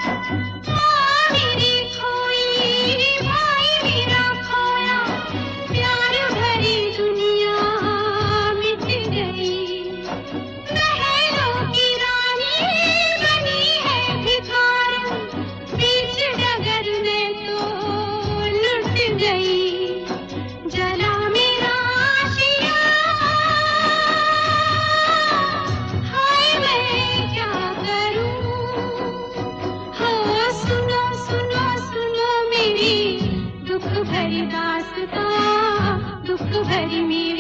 माँ मेरी खोई, भाई मेरा खोया, प्यार भरी दुनिया मिट गई। महलों की रानी बनी है भिखारन, बीच डगर में तो लुट गई। जला मेरा आशिया, हाय मैं क्या करूं। हो सुनो सुनो सुनो मेरी दुख भरी दास्तां, दुख भरी मेरी